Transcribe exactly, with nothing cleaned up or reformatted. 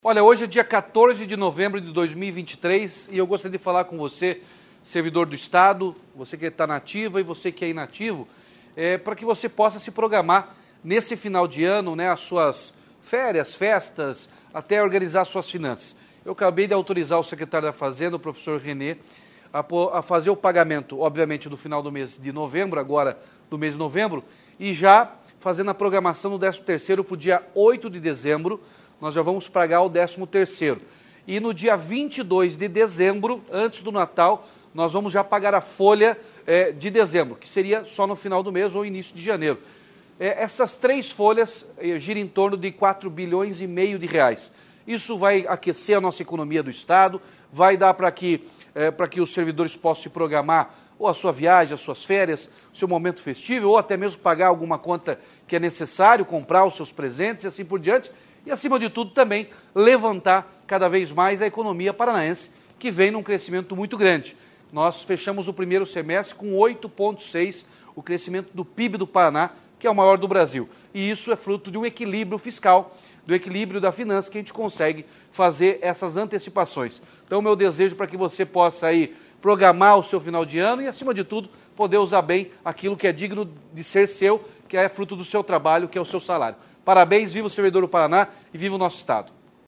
Olha, hoje é dia quatorze de novembro de dois mil e vinte e três e eu gostaria de falar com você, servidor do Estado, você que está na ativa e você que é inativo, é, para que você possa se programar nesse final de ano, né, as suas férias, festas, até organizar suas finanças. Eu acabei de autorizar o secretário da Fazenda, o professor Renê, a, a fazer o pagamento, obviamente, do final do mês de novembro, agora do mês de novembro, e já fazendo a programação do décimo terceiro para o dia oito de dezembro, nós já vamos pagar o décimo terceiro. E no dia vinte e dois de dezembro, antes do Natal, nós vamos já pagar a folha é, de dezembro, que seria só no final do mês ou início de janeiro. É, essas três folhas é, giram em torno de quatro bilhões e meio de reais. Isso vai aquecer a nossa economia do Estado, vai dar para que, é, para que os servidores possam se programar ou a sua viagem, as suas férias, o seu momento festivo, ou até mesmo pagar alguma conta que é necessário, comprar os seus presentes e assim por diante. E, acima de tudo, também levantar cada vez mais a economia paranaense, que vem num crescimento muito grande. Nós fechamos o primeiro semestre com oito vírgula seis por cento o crescimento do P I B do Paraná, que é o maior do Brasil. E isso é fruto de um equilíbrio fiscal, do equilíbrio da finança, que a gente consegue fazer essas antecipações. Então, o meu desejo para que você possa aí programar o seu final de ano e, acima de tudo, poder usar bem aquilo que é digno de ser seu, que é fruto do seu trabalho, que é o seu salário. Parabéns, viva o servidor do Paraná e viva o nosso Estado.